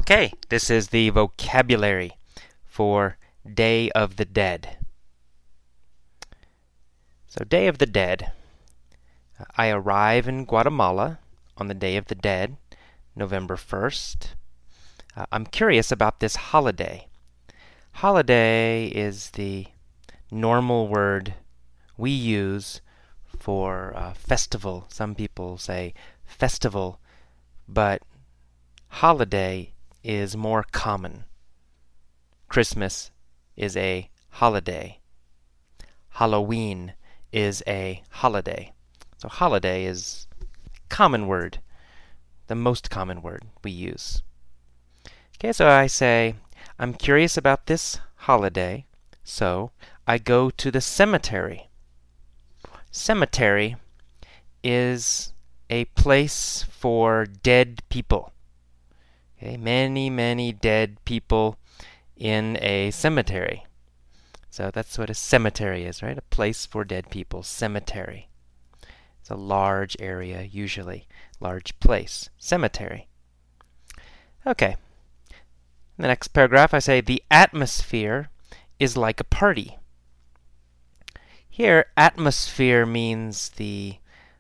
Okay, this is the vocabulary for Day of the Dead. So, Day of the Dead. I arrive in Guatemala on the Day of the Dead, November 1st. I'm curious about this holiday. Holiday is the normal word we use for festival. Some people say festival, but holiday is more common. Christmas is a holiday. Halloween is a holiday. So holiday is a common word, the most common word we use. Okay, so I say, I'm curious about this holiday, so I go to the cemetery. Cemetery is a place for dead people. Okay, many dead people in a cemetery. So that's what a cemetery is, right? A place for dead people. Cemetery. It's a large area, usually. Large place. Cemetery. Okay. In the next paragraph, I say, the atmosphere is like a party. Here, atmosphere means the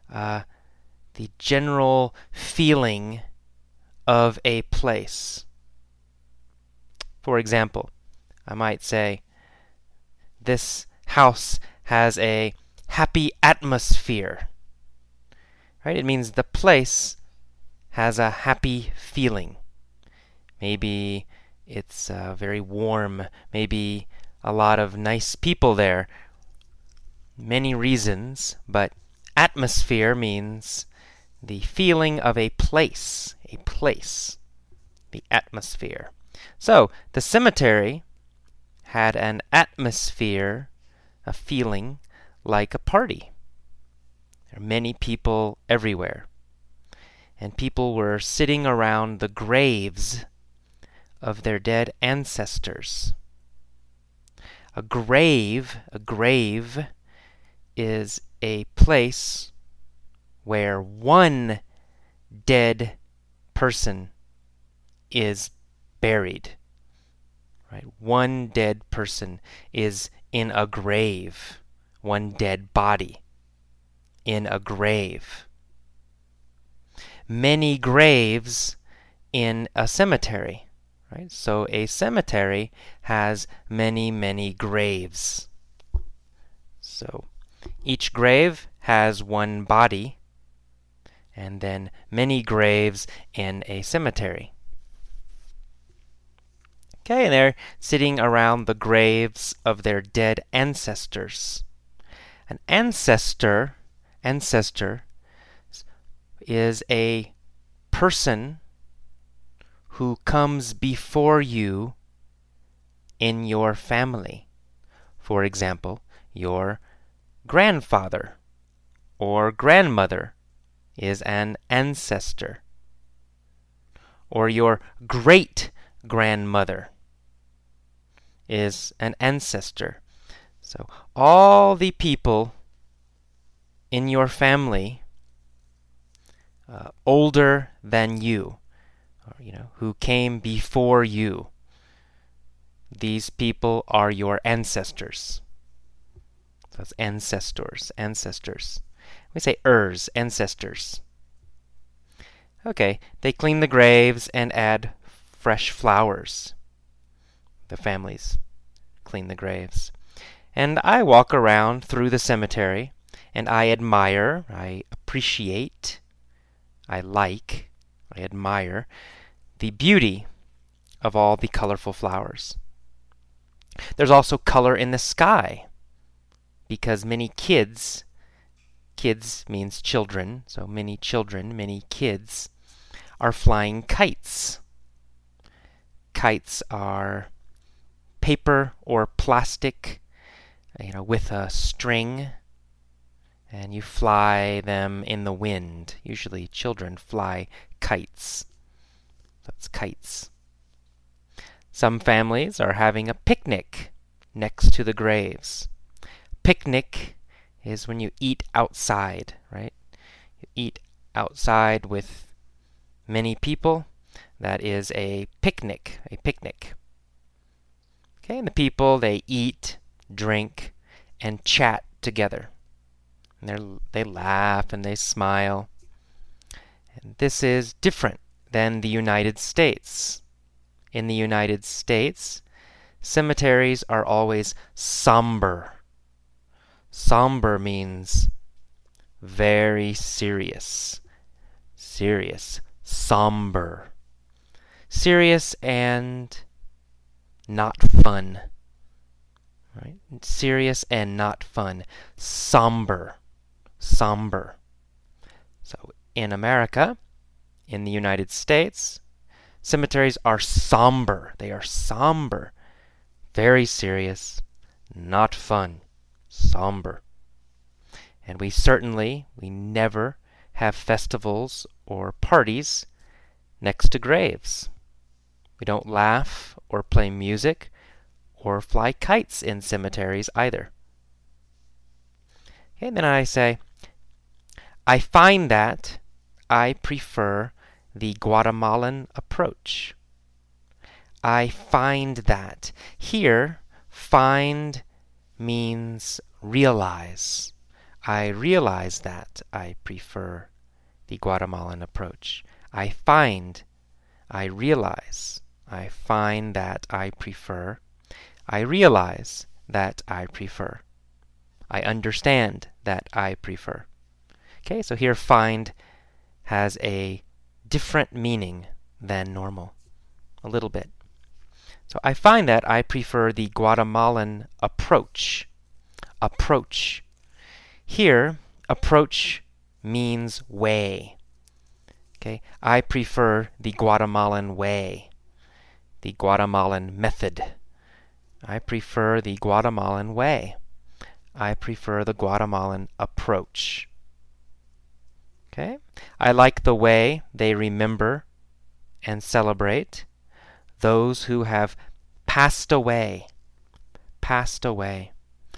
general feeling of a place. For example, I might say, this house has a happy atmosphere. Right? It means the place has a happy feeling. Maybe it's very warm. Maybe a lot of nice people there. Many reasons, but atmosphere means the feeling of a place. A place. The atmosphere. So, the cemetery had an atmosphere, a feeling, like a party. There are many people everywhere. And people were sitting around the graves of their dead ancestors. A grave is a place where one dead person is buried. Right? One dead person is in a grave. One dead body in a grave. Many graves in a cemetery. Right? So a cemetery has many graves. So each grave has one body, and then many graves in a cemetery. Okay, and they're sitting around the graves of their dead ancestors. An ancestor is a person who comes before you in your family. For example, your grandfather or grandmother is an ancestor. Or your great-grandmother is an ancestor. So all the people in your family older than you, or, who came before you, these people are your ancestors. So that's ancestors. We say ancestors. Okay, they clean the graves and add fresh flowers. The families clean the graves. And I walk around through the cemetery, and I admire, I appreciate, I admire the beauty of all the colorful flowers. There's also color in the sky, because many kids means children, so many kids, are flying kites. Kites are paper or plastic, with a string, and you fly them in the wind. Usually children fly kites. That's kites. Some families are having a picnic next to the graves. Picnic is when you eat outside, right? You eat outside with many people, That is a picnic, a picnic. Okay, and the people, they eat, drink, and chat together. And they laugh and they smile. And this is different than the United States. In the United States, cemeteries are always somber. Somber means very serious. Serious. Somber. Serious and not fun. Right? Serious and not fun. Somber. Somber. So in America, in the United States, cemeteries are somber. They are somber. Very serious. Not fun. Somber. And we never have festivals or parties next to graves. We don't laugh or play music or fly kites in cemeteries either. Okay, and then I say, I find that I prefer the Guatemalan approach. I find that. Here, find means realize. I realize that I prefer the Guatemalan approach. I find, I realize, I find that I prefer. I realize that I prefer. I understand that I prefer. Okay, so here find has a different meaning than normal. A little bit. So I find that I prefer the Guatemalan approach. Approach. Here, approach means way. Okay, I prefer the Guatemalan way. The Guatemalan method. I prefer the Guatemalan way. I prefer the Guatemalan approach. Okay? I like the way they remember and celebrate those who have passed away. Passed away.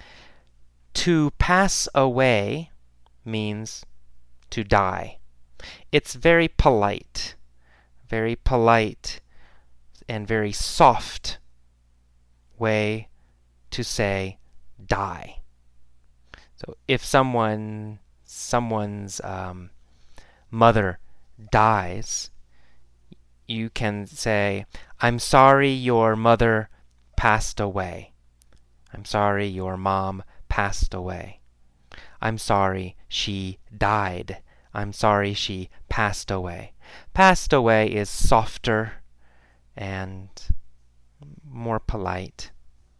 To pass away means to die. It's very polite and very soft way to say die. So if someone's mother dies, you can say, I'm sorry your mother passed away. I'm sorry your mom passed away. I'm sorry she died. I'm sorry she passed away. Passed away is softer and more polite.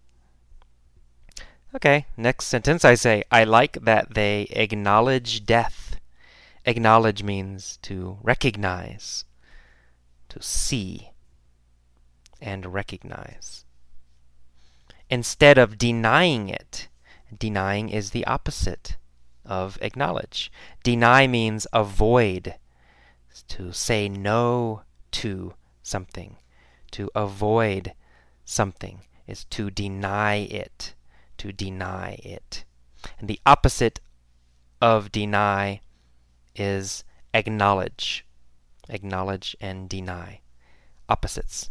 Okay, next sentence I say, I like that they acknowledge death. Acknowledge means to recognize, to see, and recognize. Instead of denying it, denying is the opposite of acknowledge. Deny means avoid, to say no to something. To avoid something is to deny it. To deny it. And the opposite of deny is acknowledge. Acknowledge and deny. Opposites.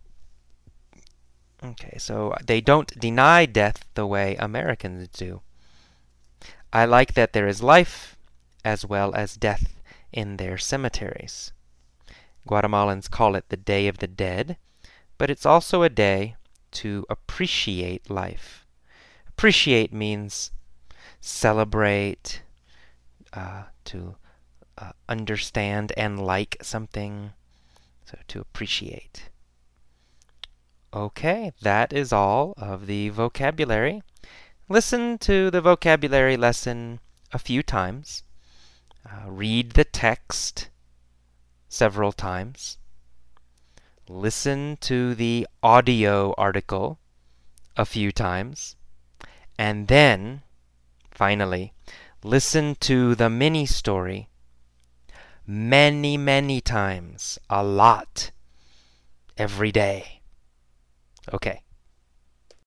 Okay, so they don't deny death the way Americans do. I like that there is life as well as death in their cemeteries. Guatemalans call it the Day of the Dead, but it's also a day to appreciate life. Appreciate means celebrate, to understand and like something, so to appreciate. Okay, that is all of the vocabulary. Listen to the vocabulary lesson a few times. Read the text several times. Listen to the audio article a few times. And then, finally, listen to the mini story many, many times, a lot, every day. Okay.